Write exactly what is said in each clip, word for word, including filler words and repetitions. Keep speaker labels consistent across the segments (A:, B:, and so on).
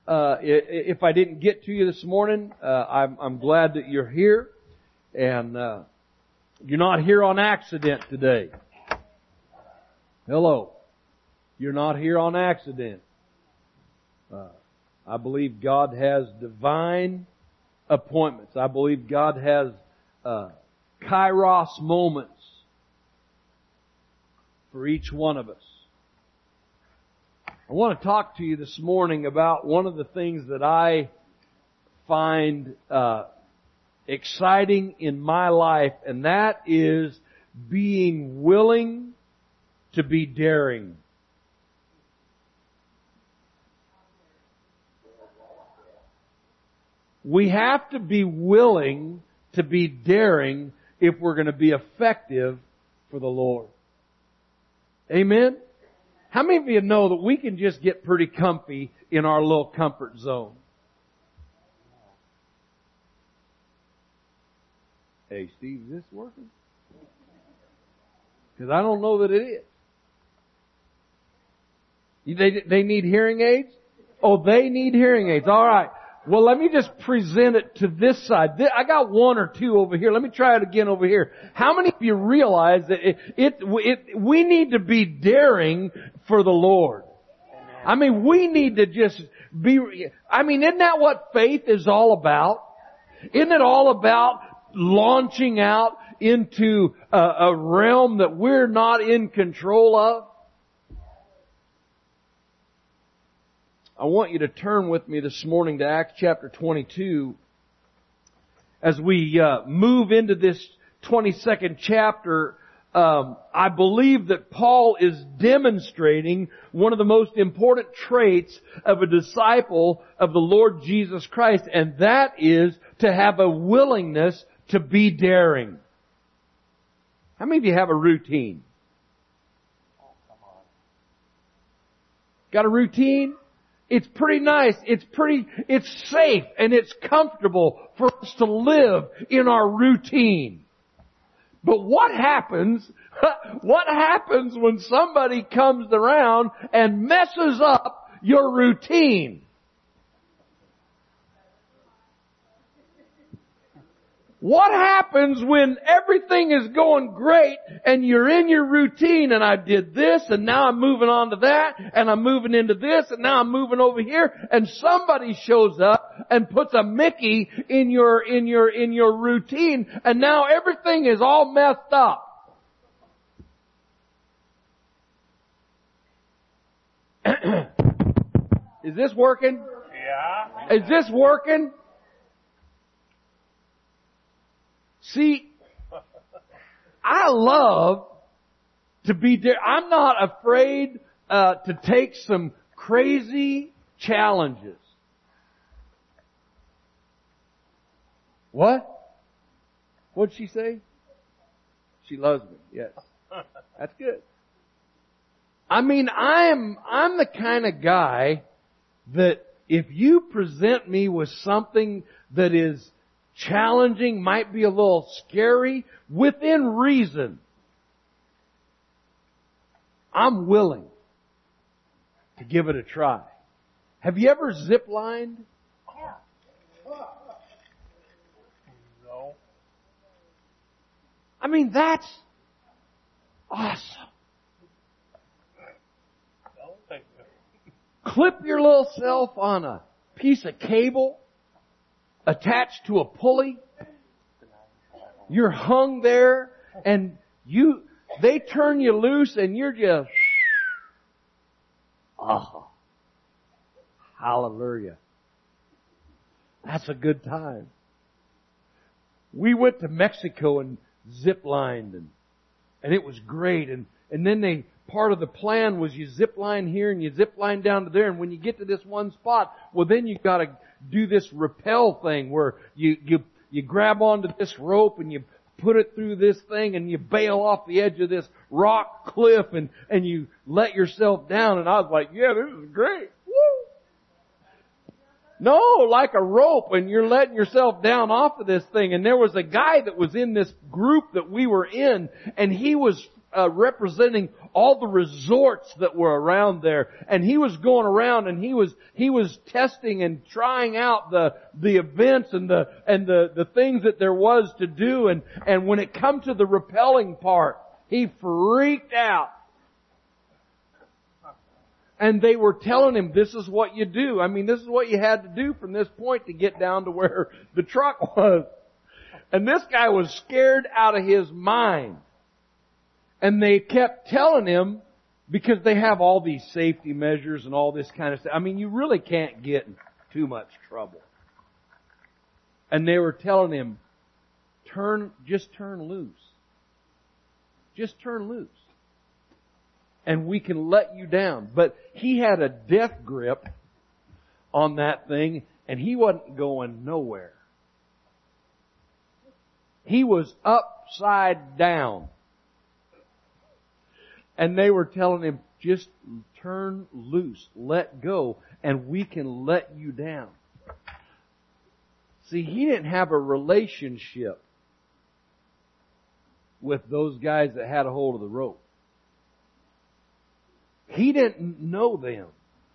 A: uh, if I didn't get to you this morning, uh, I'm, I'm glad that you're here. And, uh, you're not here on accident today. Hello. You're not here on accident. Uh, I believe God has divine appointments. I believe God has, uh, Kairos moments for each one of us. I want to talk to you this morning about one of the things that I find uh, exciting in my life, and that is being willing to be daring. We have to be willing to be daring if we're going to be effective for the Lord. Amen? How many of you know that we can just get pretty comfy in our little comfort zone? Hey, Steve, is this working? Because I don't know that it is. They, they need hearing aids? Oh, they need hearing aids. All right. Well, let me just present it to this side. I got one or two over here. Let me try it again over here. How many of you realize that it, it, it we need to be daring for the Lord? I mean, we need to just be, I mean, isn't that what faith is all about? Isn't it all about launching out into a, a realm that we're not in control of? I want you to turn with me this morning to Acts chapter twenty-two. As we uh, move into this twenty-second chapter, um, I believe that Paul is demonstrating one of the most important traits of a disciple of the Lord Jesus Christ, and that is to have a willingness to be daring. How many of you have a routine? Got a routine? It's pretty nice. It's pretty, it's safe and it's comfortable for us to live in our routine. But what happens, what happens when somebody comes around and messes up your routine? What happens when everything is going great and you're in your routine and I did this and now I'm moving on to that and I'm moving into this and now I'm moving over here and somebody shows up and puts a Mickey in your, in your, in your routine and now everything is all messed up. Is this working?
B: Yeah.
A: Is this working? See, I love to be there. I'm not afraid uh, to take some crazy challenges. What? What'd she say? She loves me. Yes. That's good. I mean, I'm, I'm the kind of guy that if you present me with something that is challenging, might be a little scary, within reason, I'm willing to give it a try. Have you ever zip-lined?
B: No.
A: I mean, that's awesome.
B: No, thank you.
A: Clip your little self on a piece of cable attached to a pulley. You're hung there and you, they turn you loose and you're just, oh, hallelujah. That's a good time. We went to Mexico and zip-lined and, and it was great. And, and then they, part of the plan was you zip-line here and you zip-line down to there. And when you get to this one spot, well then you gotta do this rappel thing where you, you, you grab onto this rope and you put it through this thing and you bail off the edge of this rock cliff and, and you let yourself down. And I was like, yeah, this is great. Woo! No, like a rope and you're letting yourself down off of this thing. And there was a guy that was in this group that we were in and he was uh, representing all the resorts that were around there. And he was going around and he was, he was testing and trying out the, the events and the, and the, the things that there was to do. And, and when it come to the rappelling part, he freaked out. And they were telling him, this is what you do. I mean, this is what you had to do from this point to get down to where the truck was. And this guy was scared out of his mind. And they kept telling him, because they have all these safety measures and all this kind of stuff. I mean, you really can't get in too much trouble. And they were telling him, turn, just turn loose. Just turn loose. And we can let you down. But he had a death grip on that thing, and he wasn't going nowhere. He was upside down. And they were telling him, just turn loose, let go, and we can let you down. See, he didn't have a relationship with those guys that had a hold of the rope. He didn't know them.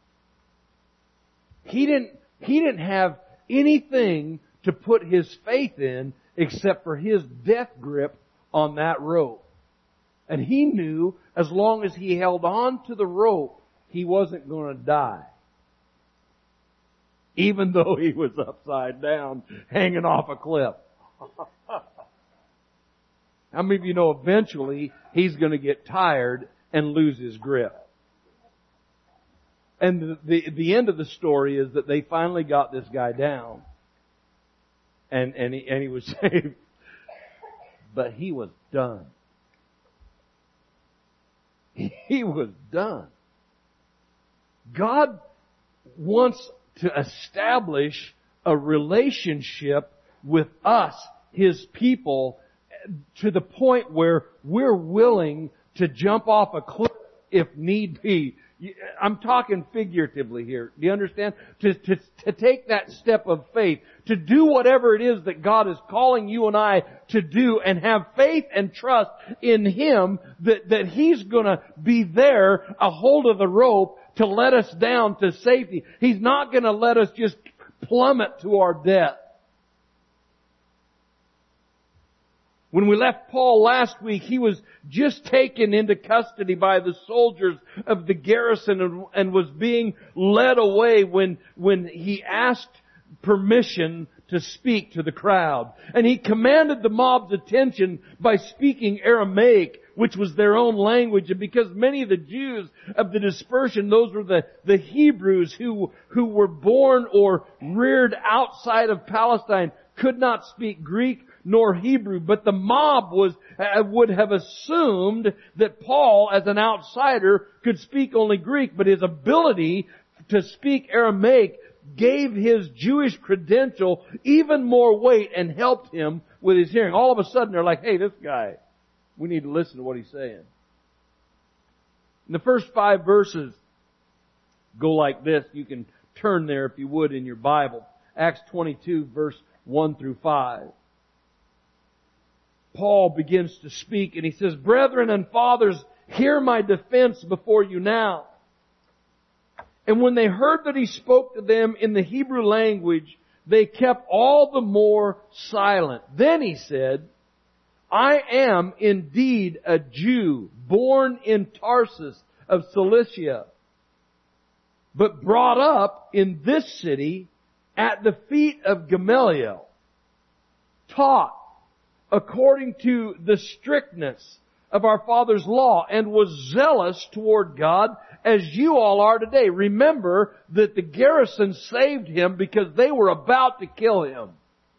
A: He didn't, he didn't have anything to put his faith in except for his death grip on that rope. And he knew as long as he held on to the rope, he wasn't going to die. Even though he was upside down, hanging off a cliff. How many of you know eventually he's going to get tired and lose his grip? And the, the, the end of the story is that they finally got this guy down. And, and he, and he was saved. But he was done. He was done. God wants to establish a relationship with us, His people, to the point where we're willing to jump off a cliff if need be. I'm talking figuratively here. Do you understand? To, to, to take that step of faith, to do whatever it is that God is calling you and I to do, and have faith and trust in Him that, that He's gonna be there, a hold of the rope, to let us down to safety. He's not gonna let us just plummet to our death. When we left Paul last week, he was just taken into custody by the soldiers of the garrison and, and was being led away when, when he asked permission to speak to the crowd. And he commanded the mob's attention by speaking Aramaic, which was their own language. And because many of the Jews of the dispersion, those were the, the Hebrews who, who were born or reared outside of Palestine, could not speak Greek nor Hebrew, but the mob was uh, would have assumed that Paul, as an outsider, could speak only Greek, but his ability to speak Aramaic gave his Jewish credential even more weight and helped him with his hearing. All of a sudden, they're like, hey, this guy, we need to listen to what he's saying. And the first five verses go like this. You can turn there if you would in your Bible. Acts twenty-two, verse one through five. Paul begins to speak and he says, brethren and fathers, hear my defense before you now. And when they heard that he spoke to them in the Hebrew language, they kept all the more silent. Then he said, I am indeed a Jew, born in Tarsus of Cilicia, but brought up in this city at the feet of Gamaliel, taught according to the strictness of our father's law, and was zealous toward God as you all are today. Remember that the garrison saved him because they were about to kill him.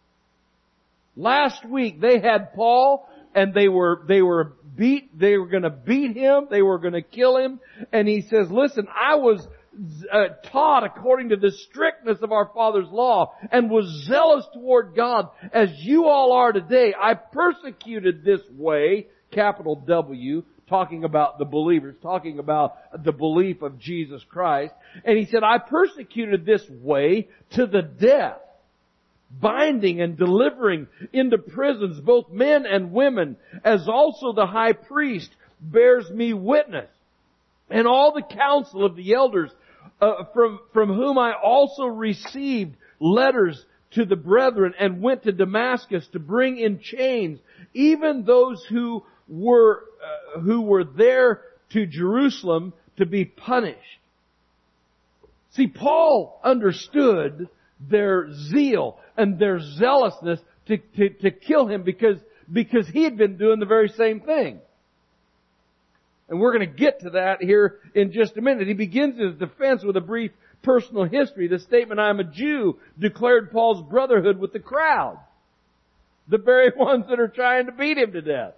A: Last week they had Paul and they were, they were beat, they were going to beat him, they were going to kill him, and he says, listen, I was Uh, taught according to the strictness of our father's law, and was zealous toward God as you all are today. I persecuted this way, capital W, talking about the believers, talking about the belief of Jesus Christ. And he said, I persecuted this way to the death, binding and delivering into prisons both men and women, as also the high priest bears me witness. And all the council of the elders, uh, from, from whom I also received letters to the brethren and went to Damascus to bring in chains, even those who were, uh, who were there to Jerusalem to be punished. See, Paul understood their zeal and their zealousness to, to, to kill him because, because he had been doing the very same thing. And we're going to get to that here in just a minute. He begins his defense with a brief personal history. The statement, "I am a Jew," declared Paul's brotherhood with the crowd. The very ones that are trying to beat him to death.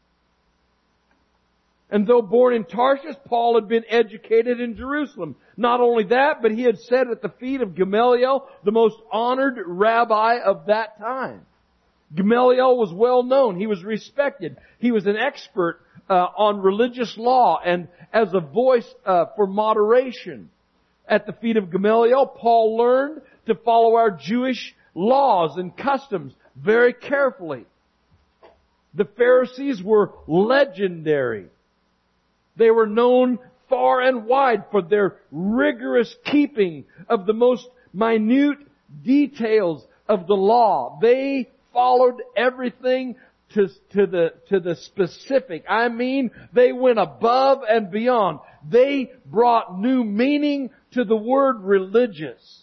A: And though born in Tarshish, Paul had been educated in Jerusalem. Not only that, but he had sat at the feet of Gamaliel, the most honored rabbi of that time. Gamaliel was well known. He was respected. He was an expert uh, on religious law and as a voice uh, for moderation. At the feet of Gamaliel, Paul learned to follow our Jewish laws and customs very carefully. The Pharisees were legendary. They were known far and wide for their rigorous keeping of the most minute details of the law. They followed everything to, to the, to the specific. I mean, they went above and beyond. They brought new meaning to the word religious.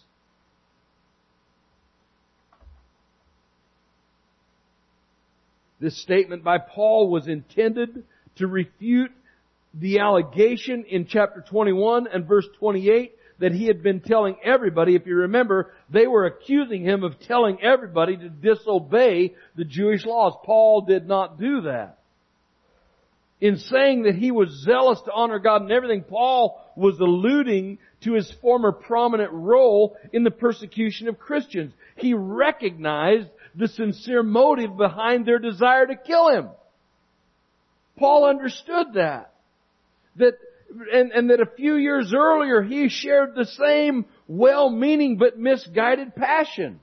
A: This statement by Paul was intended to refute the allegation in chapter twenty-one and verse twenty-eight that he had been telling everybody. If you remember, they were accusing him of telling everybody to disobey the Jewish laws. Paul did not do that. In saying that he was zealous to honor God and everything, Paul was alluding to his former prominent role in the persecution of Christians. He recognized the sincere motive behind their desire to kill him. Paul understood that. That and, and that a few years earlier he shared the same well-meaning but misguided passion.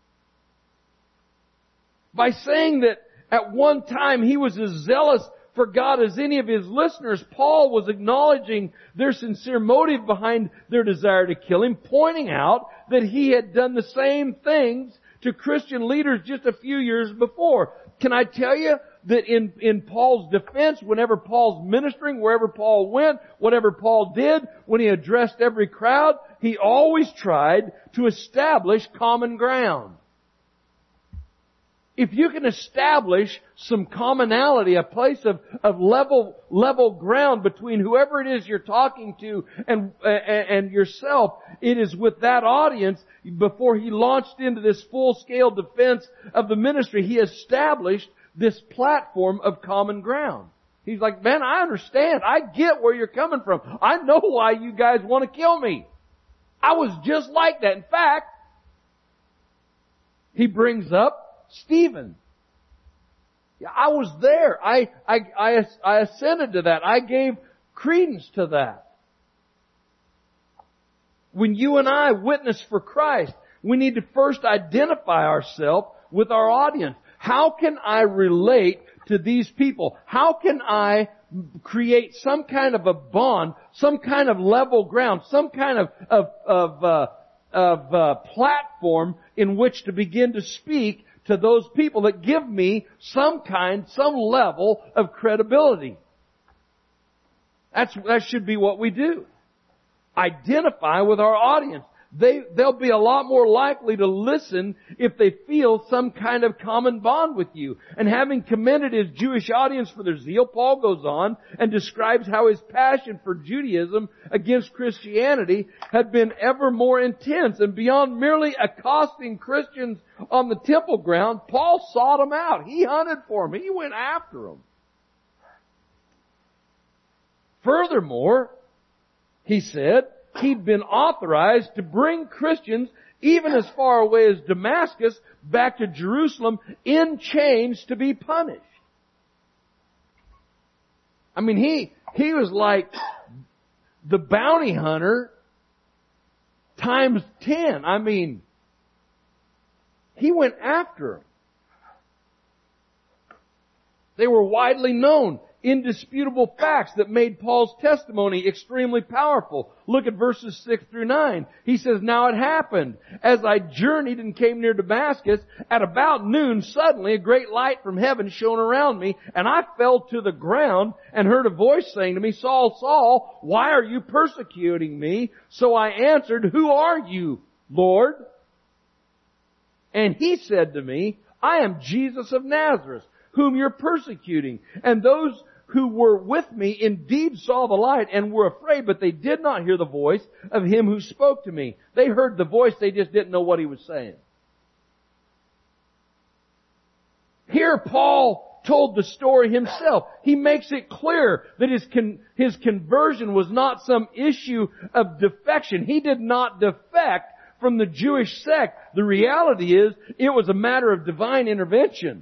A: By saying that at one time he was as zealous for God as any of his listeners, Paul was acknowledging their sincere motive behind their desire to kill him, pointing out that he had done the same things to Christian leaders just a few years before. Can I tell you that in, in Paul's defense, whenever Paul's ministering, wherever Paul went, whatever Paul did, when he addressed every crowd, he always tried to establish common ground. If you can establish some commonality, a place of, of level, level ground between whoever it is you're talking to and, and, and yourself, it is with that audience, before he launched into this full-scale defense of the ministry, he established this platform of common ground. He's like, man, I understand. I get where you're coming from. I know why you guys want to kill me. I was just like that. In fact, he brings up Stephen. Yeah, I was there. I, I, I, I assented to that. I gave credence to that. When you and I witness for Christ, we need to first identify ourselves with our audience. How can I relate to these people? How can I create some kind of a bond, some kind of level ground, some kind of, of, of, uh, of, uh, platform in which to begin to speak to those people that give me some kind, some level of credibility? That's, that should be what we do. Identify with our audience. They, they'll be a lot more likely to listen if they feel some kind of common bond with you. And having commended his Jewish audience for their zeal, Paul goes on and describes how his passion for Judaism against Christianity had been ever more intense. And beyond merely accosting Christians on the temple ground, Paul sought them out. He hunted for them. He went after them. Furthermore, he said, he'd been authorized to bring Christians even as far away as Damascus back to Jerusalem in chains to be punished. I mean, he, he was like the bounty hunter times ten. I mean, he went after them. They were widely known indisputable facts that made Paul's testimony extremely powerful. Look at verses six through nine. He says, "Now it happened, as I journeyed and came near Damascus, at about noon, suddenly a great light from heaven shone around me, and I fell to the ground and heard a voice saying to me, 'Saul, Saul, why are you persecuting me?' So I answered, 'Who are you, Lord?' And He said to me, 'I am Jesus of Nazareth, whom you're persecuting.' And those who were with me indeed saw the light and were afraid, but they did not hear the voice of Him who spoke to me." They heard the voice, they just didn't know what He was saying. Here Paul told the story himself. He makes it clear that his con- his conversion was not some issue of defection. He did not defect from the Jewish sect. The reality is, it was a matter of divine intervention.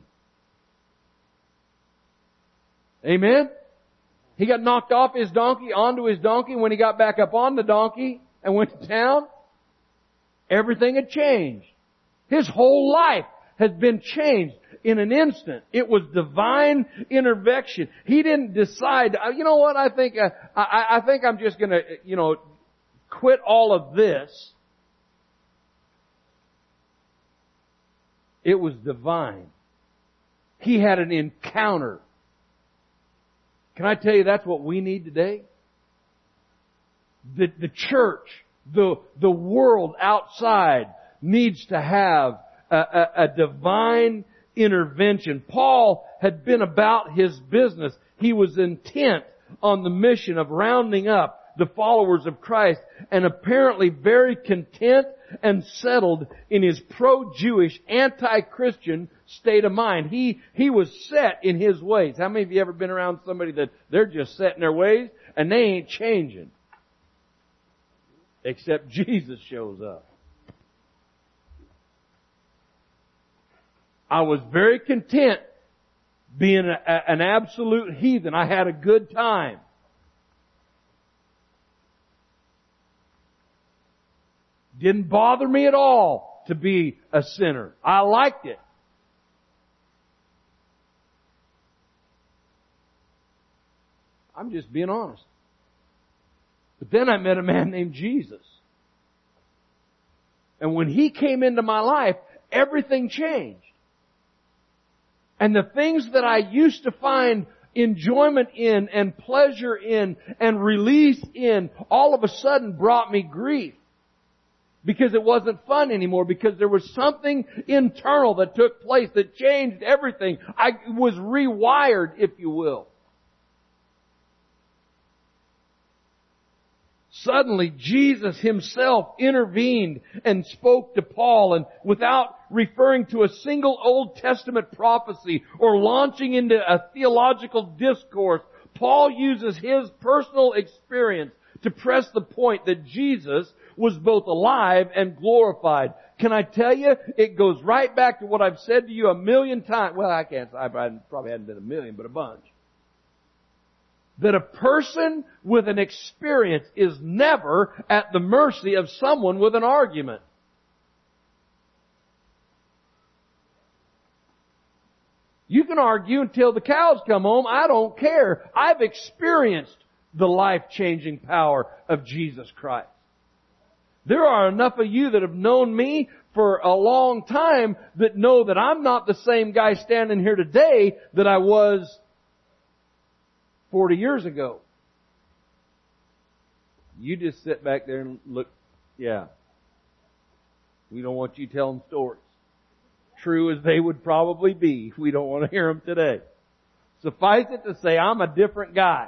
A: Amen? He got knocked off his donkey, onto his donkey. When he got back up on the donkey and went to town, everything had changed. His whole life has been changed in an instant. It was divine intervention. He didn't decide, you know what, I think, uh, I, I think I'm just gonna, you know, quit all of this. It was divine. He had an encounter. Can I tell you that's what we need today? The, the church, the, the world outside needs to have a, a, a divine intervention. Paul had been about his business. He was intent on the mission of rounding up the followers of Christ, and apparently very content and settled in his pro-Jewish, anti-Christian state of mind. He, he was set in his ways. How many of you ever been around somebody that they're just set in their ways and they ain't changing? Except Jesus shows up. I was very content being a, a, an absolute heathen. I had a good time. Didn't bother me at all to be a sinner. I liked it. I'm just being honest. But then I met a man named Jesus. And when He came into my life, everything changed. And the things that I used to find enjoyment in and pleasure in and release in, all of a sudden brought me grief. Because it wasn't fun anymore. Because there was something internal that took place that changed everything. I was rewired, if you will. Suddenly, Jesus Himself intervened and spoke to Paul, and without referring to a single Old Testament prophecy or launching into a theological discourse, Paul uses his personal experience to press the point that Jesus was both alive and glorified. Can I tell you, it goes right back to what I've said to you a million times. Well, I can't, I probably hadn't been a million, but a bunch. That a person with an experience is never at the mercy of someone with an argument. You can argue until the cows come home. I don't care. I've experienced the life-changing power of Jesus Christ. There are enough of you that have known me for a long time that know that I'm not the same guy standing here today that I was forty years ago. You just sit back there and look, yeah. We don't want you telling stories. True as they would probably be, we don't want to hear them today. Suffice it to say, I'm a different guy.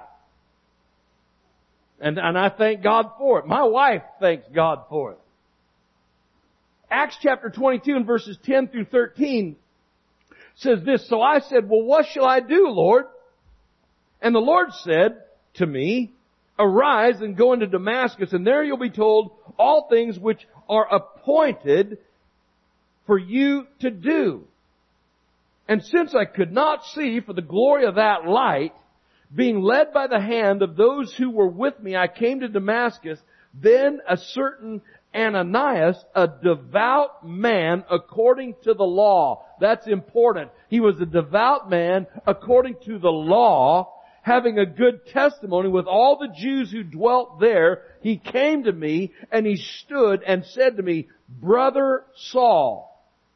A: And, and I thank God for it. My wife thanks God for it. Acts chapter twenty-two and verses ten through thirteen says this, "So I said, well, what shall I do, Lord? And the Lord said to me, arise and go into Damascus, and there you'll be told all things which are appointed for you to do. And since I could not see for the glory of that light, being led by the hand of those who were with me, I came to Damascus. Then a certain Ananias, a devout man according to the law." That's important. He was a devout man according to the law, having a good testimony with all the Jews who dwelt there, he came to me and he stood and said to me, Brother Saul,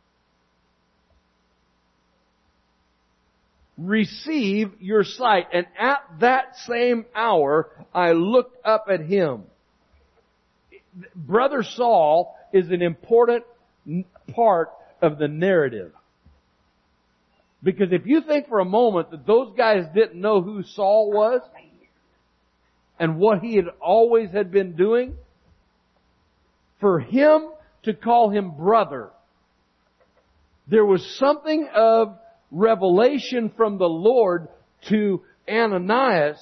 A: receive your sight. And at that same hour, I looked up at him. Brother Saul is an important part of the narrative. Because if you think for a moment that those guys didn't know who Saul was and what he had always had been doing, for him to call him brother, there was something of revelation from the Lord to Ananias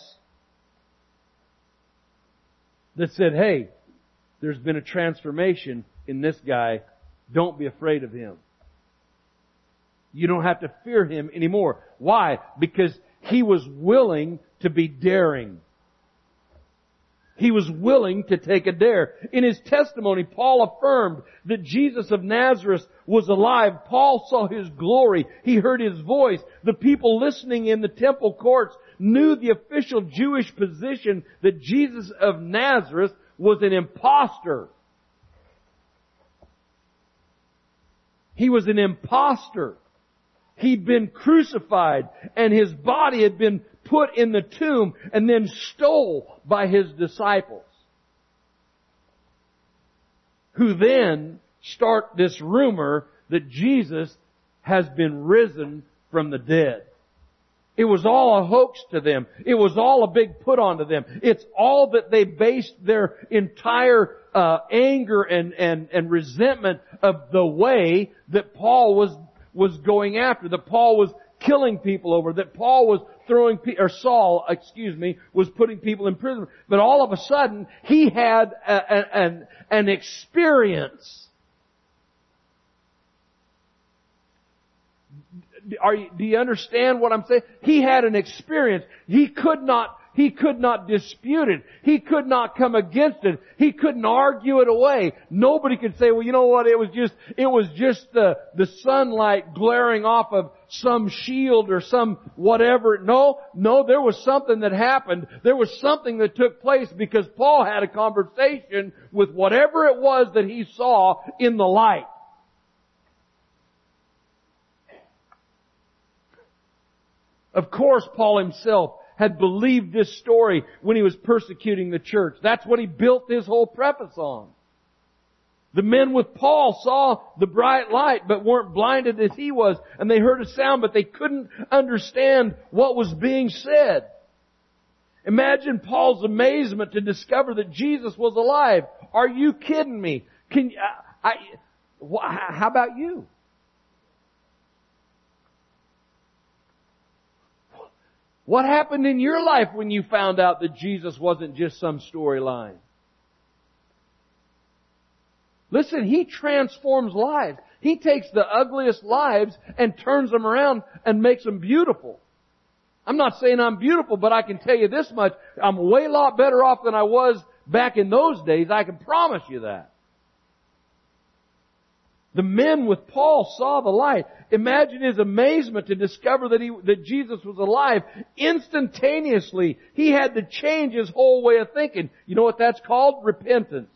A: that said, hey, there's been a transformation in this guy. Don't be afraid of him. You don't have to fear him anymore. Why? Because he was willing to be daring. He was willing to take a dare. In his testimony, Paul affirmed that Jesus of Nazareth was alive. Paul saw His glory. He heard His voice. The people listening in the temple courts knew the official Jewish position that Jesus of Nazareth was an imposter. He was an imposter. He'd been crucified and His body had been put in the tomb and then stole by His disciples, who then start this rumor that Jesus has been risen from the dead. It was all a hoax to them. It was all a big put on to them. It's all that they based their entire uh, anger and, and, and resentment of the way that Paul was was going after, that Paul was killing people over, that Paul was throwing, pe- or Saul, excuse me, was putting people in prison. But all of a sudden, he had a, a, an, an experience. Are you, do you understand what I'm saying? He had an experience. He could not, he could not dispute it. He could not come against it. He couldn't argue it away. Nobody could say, well, you know what? It was just, it was just the, the sunlight glaring off of some shield or some whatever. No, no, there was something that happened. There was something that took place because Paul had a conversation with whatever it was that he saw in the light. Of course, Paul himself had believed this story when he was persecuting the church. That's what he built his whole preface on. The men with Paul saw the bright light but weren't blinded as he was. And they heard a sound but they couldn't understand what was being said. Imagine Paul's amazement to discover that Jesus was alive. Are you kidding me? Can I, I how about you? What happened in your life when you found out that Jesus wasn't just some storyline? Listen, He transforms lives. He takes the ugliest lives and turns them around and makes them beautiful. I'm not saying I'm beautiful, but I can tell you this much. I'm a way lot better off than I was back in those days. I can promise you that. The men with Paul saw the light. Imagine his amazement to discover that he, that Jesus was alive. Instantaneously, he had to change his whole way of thinking. You know what that's called? Repentance.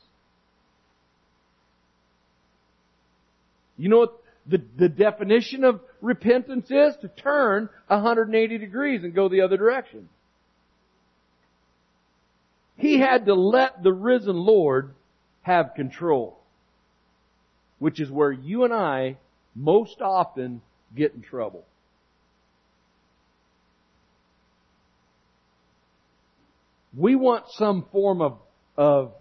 A: You know what the, the definition of repentance is? To turn one hundred eighty degrees and go the other direction. He had to let the risen Lord have control. Which is where you and I most often get in trouble. We want some form of, of,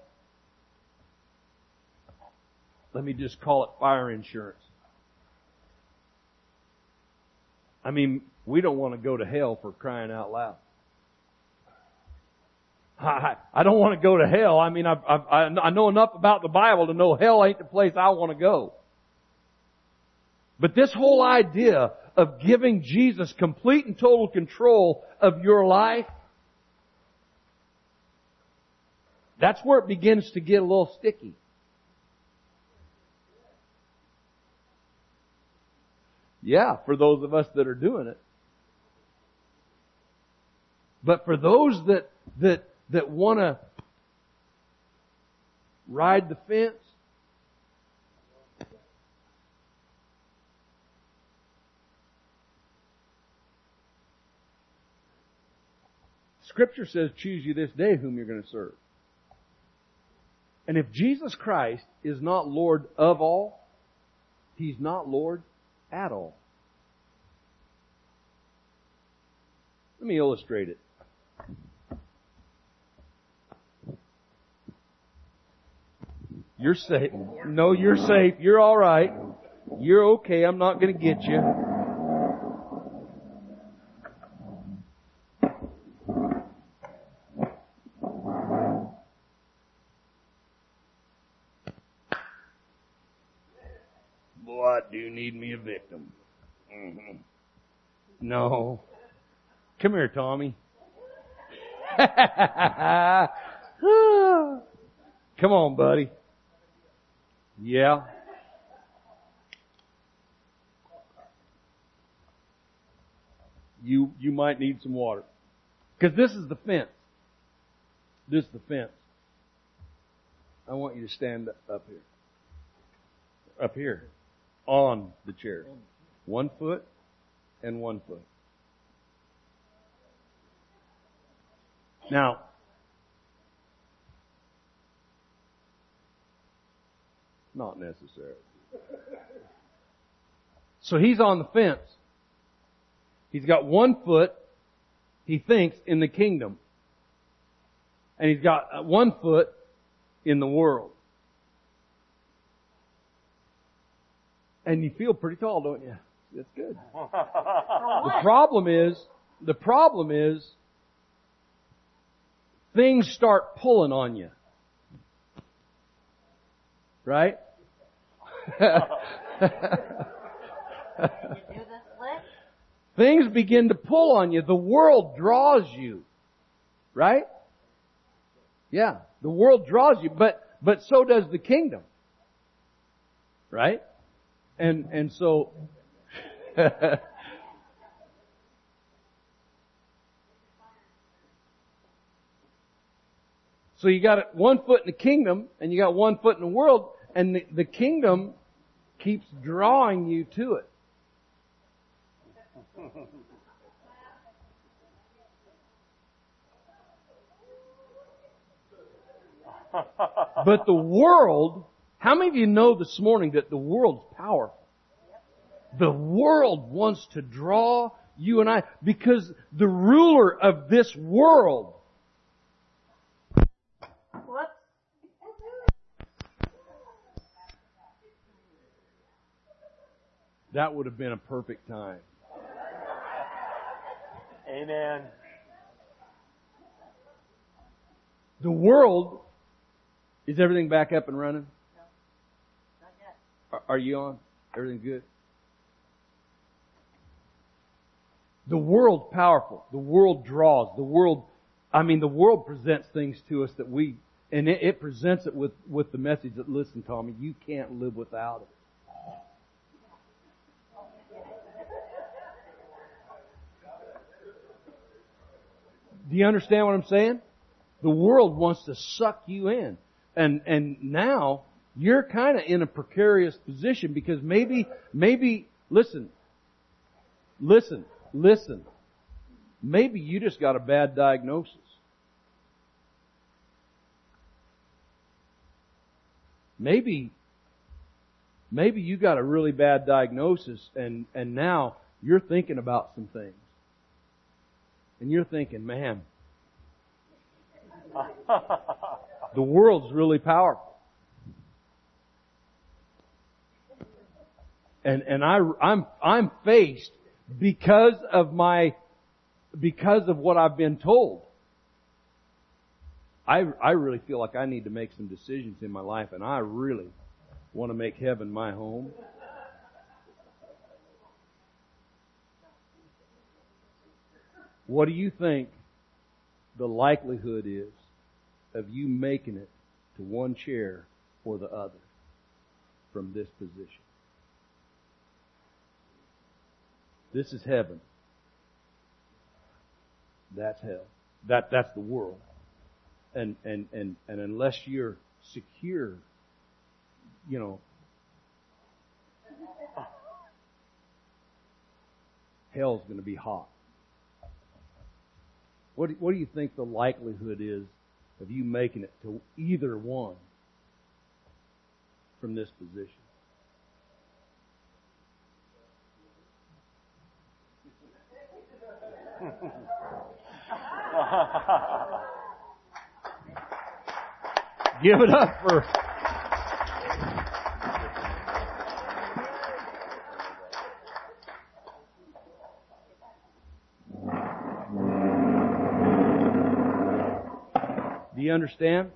A: let me just call it fire insurance. I mean, we don't want to go to hell for crying out loud. I, I don't want to go to hell. I mean, I, I, I know enough about the Bible to know hell ain't the place I want to go. But this whole idea of giving Jesus complete and total control of your life, that's where it begins to get a little sticky. Yeah, for those of us that are doing it. But for those that, that, that want to ride the fence, Scripture says, choose you this day whom you're going to serve. And if Jesus Christ is not Lord of all, He's not Lord at all. Let me illustrate it. You're safe. No, you're safe. You're all right. You're okay. I'm not going to get you. Boy, I do need me a victim. Mm-hmm. No. Come here, Tommy. Come on, buddy. Yeah. You, you might need some water. Because this is the fence. This is the fence. I want you to stand up here. Up here. On the chair. One foot and one foot. Now, not necessary. So he's on the fence. He's got one foot, he thinks, in the kingdom. And he's got one foot in the world. And you feel pretty tall, don't you? That's good. The problem is, the problem is, things start pulling on you. Right? Things begin to pull on you. The world draws you. Right? Yeah. The world draws you, but, but so does the kingdom. Right? And, and so, so you got one foot in the kingdom and you got one foot in the world, and the, the kingdom keeps drawing you to it. But the world, how many of you know this morning that the world's powerful? The world wants to draw you and I, because the ruler of this world that would have been a perfect time.
B: Amen.
A: The world, is everything back up and running?
C: No, not yet.
A: Are, are you on? Everything good? The world's powerful. The world draws. The world, I mean, the world presents things to us that we, and it, it presents it with, with the message that, listen, Tommy, you can't live without it. Do you understand what I'm saying? The world wants to suck you in. And, and now you're kind of in a precarious position because maybe, maybe, listen, listen, listen. Maybe you just got a bad diagnosis. Maybe, maybe you got a really bad diagnosis and, and now you're thinking about some things. And you're thinking, man, the world's really powerful. And, and I, I'm, I'm faced because of my, because of what I've been told. I, I really feel like I need to make some decisions in my life, and I really want to make heaven my home. What do you think the likelihood is of you making it to one chair or the other from this position? This is heaven. That's hell. That, that's the world. And, and, and, and unless you're secure, you know, hell's going to be hot. What, what do you think the likelihood is of you making it to either one from this position? Give it up for... Do you understand?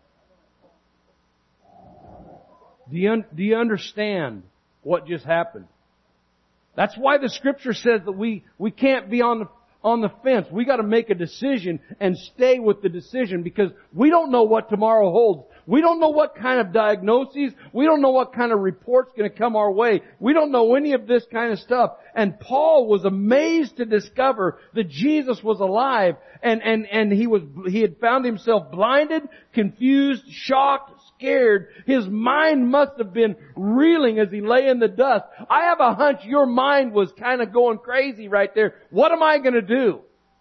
A: Do you, un- do you understand what just happened? That's why the Scripture says that we, we can't be on the on the fence. We got to make a decision and stay with the decision, because we don't know what tomorrow holds. We don't know what kind of diagnoses. We don't know what kind of report's going to come our way. We don't know any of this kind of stuff. And Paul was amazed to discover that Jesus was alive, and, and, and he was, he had found himself blinded, confused, shocked, scared. His mind must have been reeling as he lay in the dust. I have a hunch your mind was kind of going crazy right there. What am I going to do?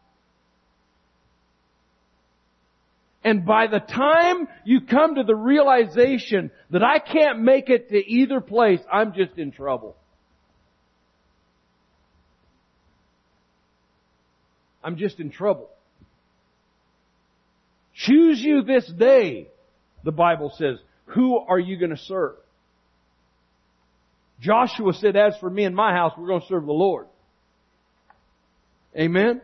A: And by the time you come to the realization that I can't make it to either place, I'm just in trouble. I'm just in trouble. Choose you this day, the Bible says. Who are you going to serve? Joshua said, as for me and my house, we're going to serve the Lord. Amen?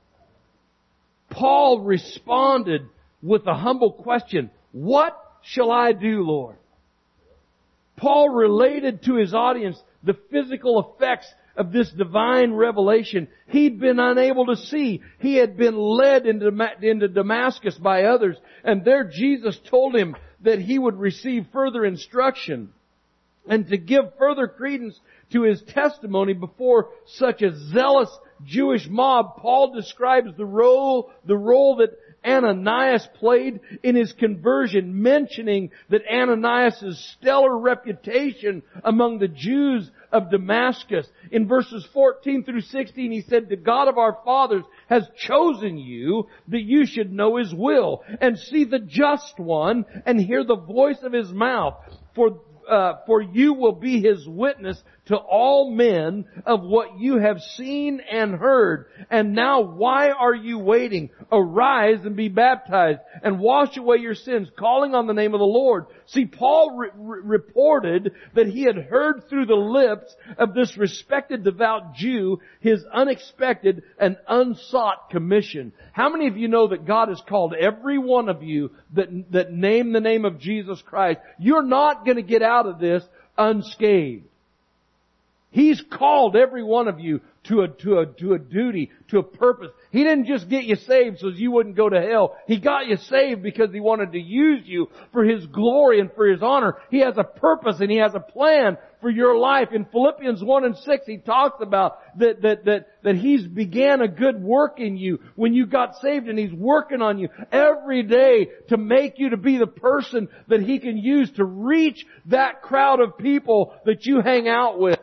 A: Paul responded with a humble question. What shall I do, Lord? Paul related to his audience the physical effects of this divine revelation. He'd been unable to see. He had been led into, into Damascus by others, and there Jesus told him that he would receive further instruction and to give further credence to his testimony before such a zealous Jewish mob. Paul describes the role, the role that Ananias played in his conversion, mentioning that Ananias' stellar reputation among the Jews of Damascus. In verses fourteen through sixteen, he said, "The God of our fathers has chosen you that you should know His will and see the just one and hear the voice of His mouth. For Uh, for you will be His witness to all men of what you have seen and heard. And now why are you waiting? Arise and be baptized and wash away your sins, calling on the name of the Lord." See, Paul re- re- reported that he had heard through the lips of this respected devout Jew his unexpected and unsought commission. How many of you know that God has called every one of you that, that name the name of Jesus Christ? You're not going to get out of this unscathed. He's called every one of you to a, to a, to a duty, to a purpose. He didn't just get you saved so you wouldn't go to hell. He got you saved because He wanted to use you for His glory and for His honor. He has a purpose and He has a plan for your life. In Philippians one and six, he talks about that, that, that, that He's began a good work in you when you got saved, and He's working on you every day to make you to be the person that He can use to reach that crowd of people that you hang out with.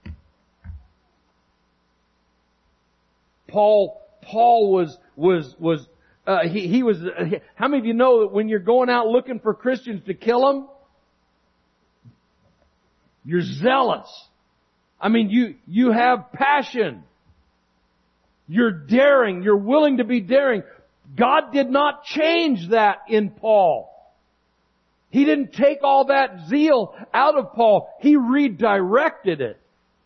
A: Paul, Paul was, was, was, uh, he, he was, uh, he, how many of you know that when you're going out looking for Christians to kill them, you're zealous. I mean, you, you have passion. You're daring. You're willing to be daring. God did not change that in Paul. He didn't take all that zeal out of Paul. He redirected it.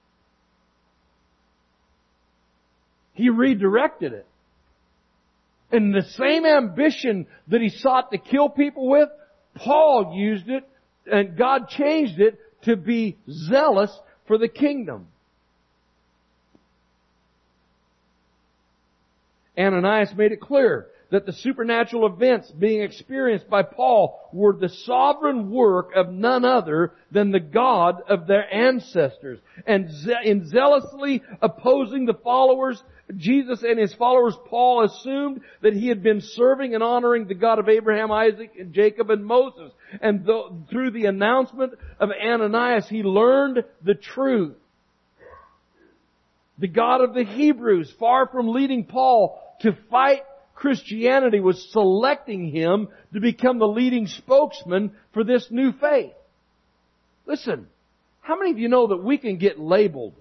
A: He redirected it. And the same ambition that he sought to kill people with, Paul used it, and God changed it to be zealous for the kingdom. Ananias made it clear that the supernatural events being experienced by Paul were the sovereign work of none other than the God of their ancestors. And in zealously opposing the followers, Jesus and his followers, Paul assumed that he had been serving and honoring the God of Abraham, Isaac, and Jacob, and Moses. And through the announcement of Ananias, he learned the truth. The God of the Hebrews, far from leading Paul to fight Christianity, was selecting him to become the leading spokesman for this new faith. Listen, how many of you know that we can get labeled?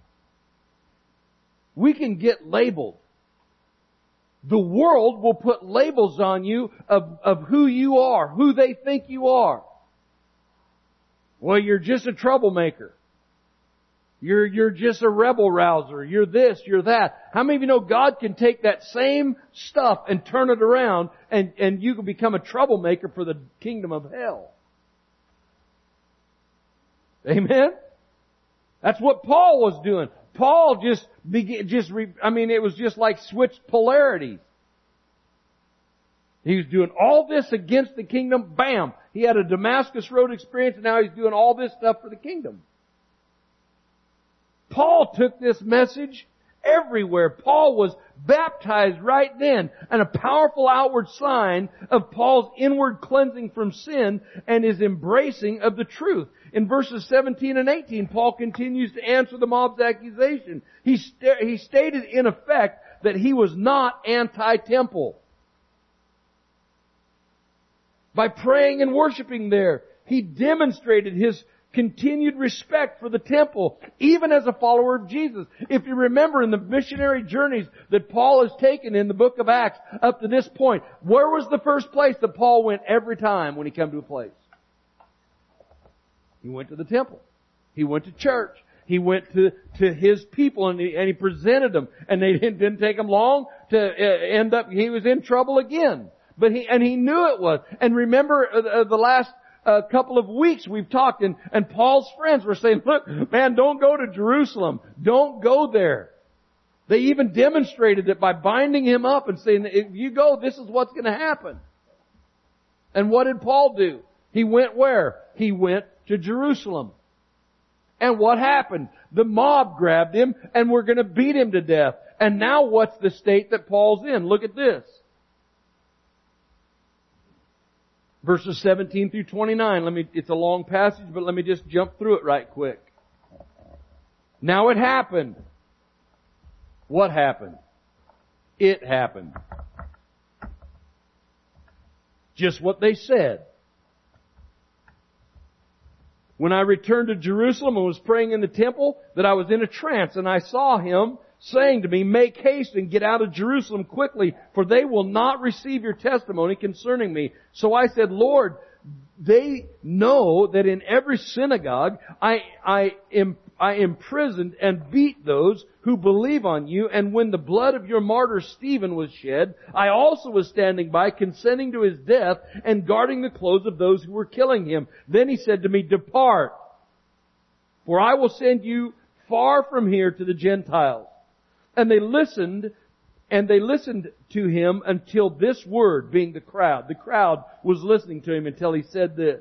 A: We can get labeled. The world will put labels on you of, of who you are, who they think you are. Well, you're just a troublemaker. You're, you're just a rebel rouser. You're this, you're that. How many of you know God can take that same stuff and turn it around and, and you can become a troublemaker for the kingdom of hell? Amen? That's what Paul was doing. Paul just began, just, re, I mean, it was just like switched polarities. He was doing all this against the kingdom. Bam! He had a Damascus Road experience and now he's doing all this stuff for the kingdom. Paul took this message everywhere. Paul was baptized right then, and a powerful outward sign of Paul's inward cleansing from sin and his embracing of the truth. In verses seventeen and eighteen, Paul continues to answer the mob's accusation. He, st- he stated in effect that he was not anti-temple. By praying and worshiping there, he demonstrated his continued respect for the temple, even as a follower of Jesus. If you remember in the missionary journeys that Paul has taken in the book of Acts up to this point, where was the first place that Paul went every time when he came to a place? He went to the temple. He went to church. He went to, to his people and he, and he presented them. And they didn't, didn't take him long to uh, end up, he was in trouble again. But he, and he knew it was. And remember uh, the last a couple of weeks we've talked and, and Paul's friends were saying, look, man, don't go to Jerusalem. Don't go there. They even demonstrated it by binding him up and saying, if you go, this is what's going to happen. And what did Paul do? He went where? He went to Jerusalem. And what happened? The mob grabbed him and were going to beat him to death. And now what's the state that Paul's in? Look at this. Verses seventeen through twenty-nine. Let me, it's a long passage, but let me just jump through it right quick. Now it happened. What happened? It happened. Just what they said. When I returned to Jerusalem and was praying in the temple, that I was in a trance, and I saw him saying to me, make haste and get out of Jerusalem quickly, for they will not receive your testimony concerning me. So I said, Lord, they know that in every synagogue I, I, am, I imprisoned and beat those who believe on you, and when the blood of your martyr Stephen was shed, I also was standing by, consenting to his death and guarding the clothes of those who were killing him. Then he said to me, depart, for I will send you far from here to the Gentiles. And they listened, and they listened to him until this word, being the crowd. The crowd was listening to him until he said this.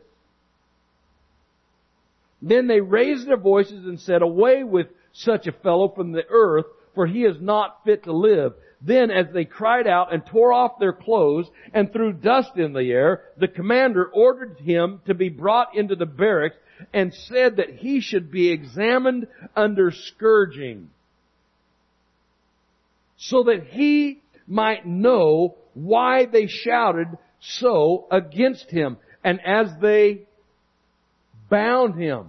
A: Then they raised their voices and said, away with such a fellow from the earth, for he is not fit to live. Then as they cried out and tore off their clothes and threw dust in the air, the commander ordered him to be brought into the barracks and said that he should be examined under scourging, so that he might know why they shouted so against him. And as they bound him,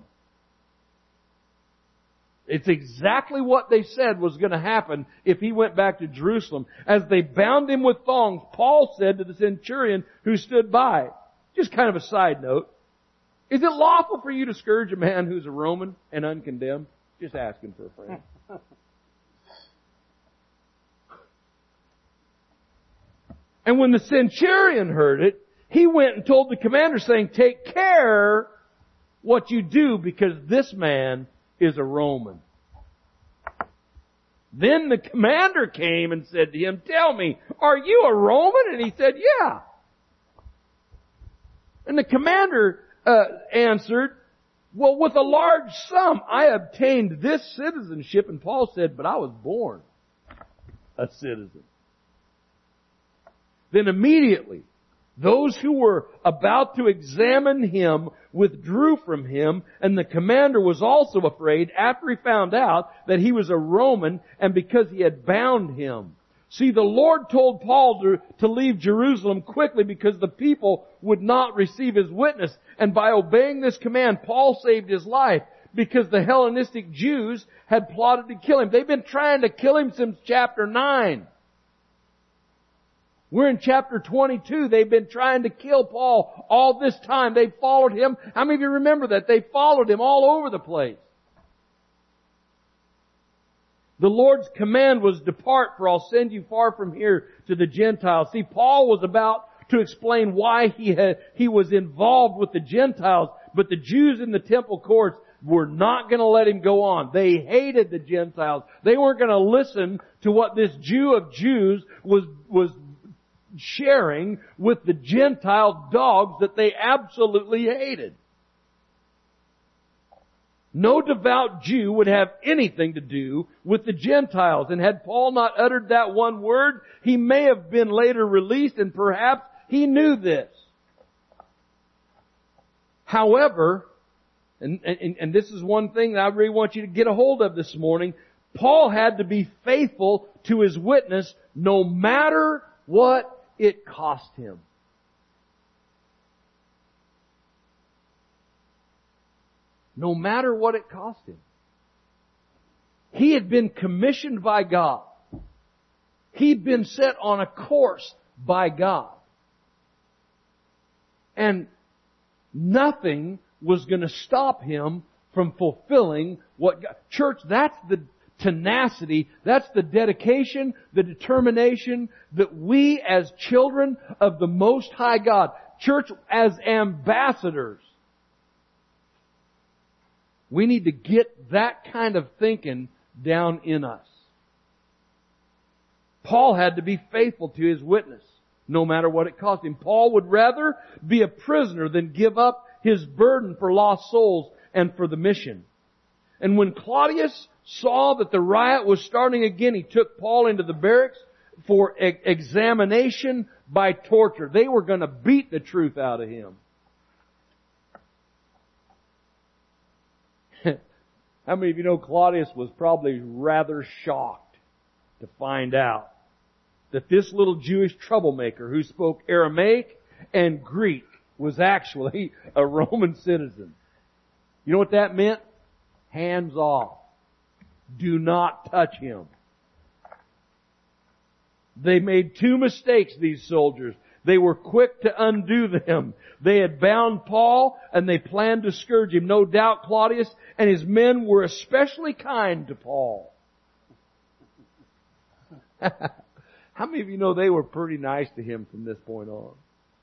A: it's exactly what they said was going to happen if he went back to Jerusalem. As they bound him with thongs, Paul said to the centurion who stood by, just kind of a side note, is it lawful for you to scourge a man who's a Roman and uncondemned? Just asking for a friend. And when the centurion heard it, he went and told the commander, saying, take care what you do, because this man is a Roman. Then the commander came and said to him, "Tell me, are you a Roman?" And he said, "Yeah." And the commander uh, answered, "Well, with a large sum I obtained this citizenship." And Paul said, "But I was born a citizen." Then immediately those who were about to examine him withdrew from him, and the commander was also afraid after he found out that he was a Roman and because he had bound him. See, the Lord told Paul to, to leave Jerusalem quickly because the people would not receive his witness. And by obeying this command, Paul saved his life because the Hellenistic Jews had plotted to kill him. They've been trying to kill him since chapter nine. We're in chapter twenty-two. They've been trying to kill Paul all this time. They followed him. How many of you remember that? They followed him all over the place. The Lord's command was, "Depart, for I'll send you far from here to the Gentiles." See, Paul was about to explain why he had, he was involved with the Gentiles, but the Jews in the temple courts were not going to let him go on. They hated the Gentiles. They weren't going to listen to what this Jew of Jews was, was sharing with the Gentile dogs that they absolutely hated. No devout Jew would have anything to do with the Gentiles. And had Paul not uttered that one word, he may have been later released, and perhaps he knew this. However, and, and, and this is one thing that I really want you to get a hold of this morning, Paul had to be faithful to his witness no matter what it cost him. No matter what it cost him. He had been commissioned by God. He'd been set on a course by God. And nothing was going to stop him from fulfilling what God... Church, that's the tenacity, that's the dedication, the determination that we as children of the Most High God, church, as ambassadors, we need to get that kind of thinking down in us. Paul had to be faithful to his witness, no matter what it cost him. Paul would rather be a prisoner than give up his burden for lost souls and for the mission. And when Claudius saw that the riot was starting again, he took Paul into the barracks for e- examination by torture. They were going to beat the truth out of him. How many of you know Claudius was probably rather shocked to find out that this little Jewish troublemaker who spoke Aramaic and Greek was actually a Roman citizen? You know what that meant? Hands off. Do not touch him. They made two mistakes, these soldiers. They were quick to undo them. They had bound Paul and they planned to scourge him. No doubt Claudius and his men were especially kind to Paul. How many of you know they were pretty nice to him from this point on?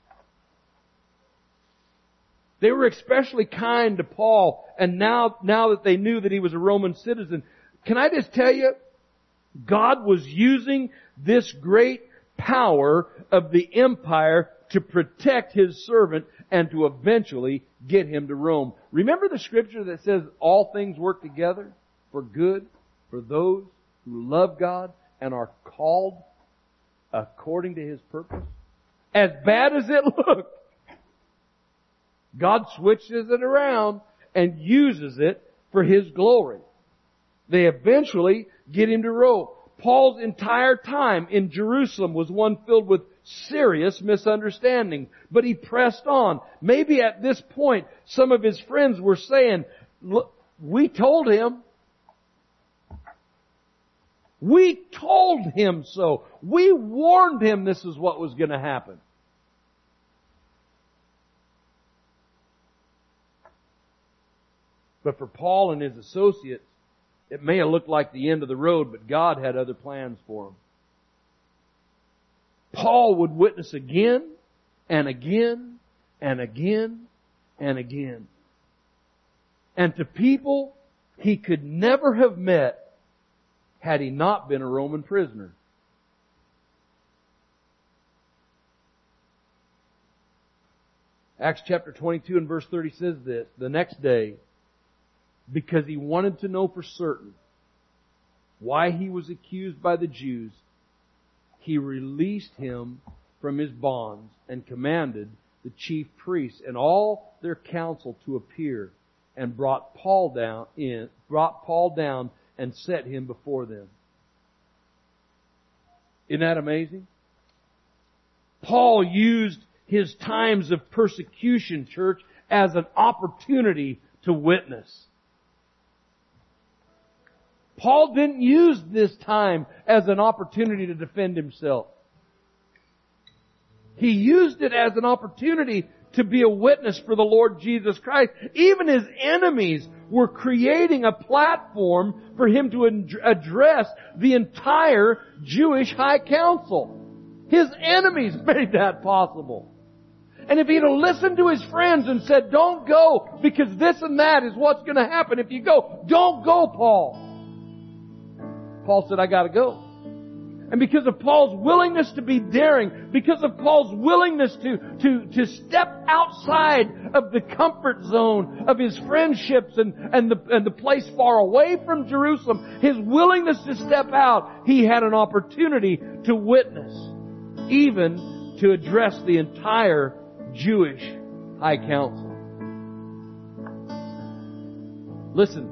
A: They were especially kind to Paul, and now, now that they knew that he was a Roman citizen, can I just tell you, God was using this great power of the empire to protect His servant and to eventually get him to Rome. Remember the scripture that says all things work together for good for those who love God and are called according to His purpose? As bad as it looked, God switches it around and uses it for His glory. They eventually get him to Rome. Paul's entire time in Jerusalem was one filled with serious misunderstanding, but he pressed on. Maybe at this point, some of his friends were saying, "Look, we told him. We told him so. We warned him this is what was going to happen." But for Paul and his associates, it may have looked like the end of the road, but God had other plans for them. Paul would witness again and again and again and again. And to people he could never have met had he not been a Roman prisoner. Acts chapter twenty-two and verse thirty says this, the next day, because he wanted to know for certain why he was accused by the Jews, he released him from his bonds and commanded the chief priests and all their council to appear, and brought Paul down in, brought Paul down and set him before them. Isn't that amazing? Paul used his times of persecution, church, as an opportunity to witness. Paul didn't use this time as an opportunity to defend himself. He used it as an opportunity to be a witness for the Lord Jesus Christ. Even his enemies were creating a platform for him to address the entire Jewish high council. His enemies made that possible. And if he'd have listened to his friends and said, don't go because this and that is what's going to happen. If you go, don't go, Paul. Paul said, I got to go. And because of Paul's willingness to be daring, because of Paul's willingness to, to, to step outside of the comfort zone of his friendships and, and, the, and the place far away from Jerusalem, his willingness to step out, he had an opportunity to witness, even to address the entire Jewish high council. Listen,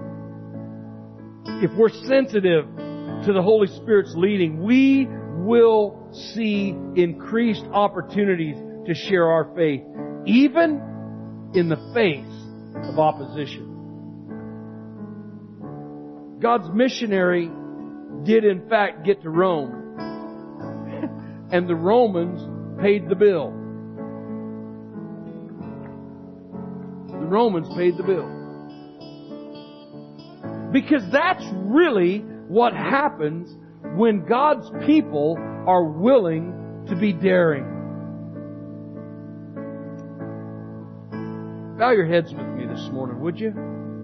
A: if we're sensitive to the Holy Spirit's leading, we will see increased opportunities to share our faith, even in the face of opposition. God's missionary did in fact get to Rome, and the Romans paid the bill. The Romans paid the bill. Because that's really what happens when God's people are willing to be daring. Bow your heads with me this morning, would you?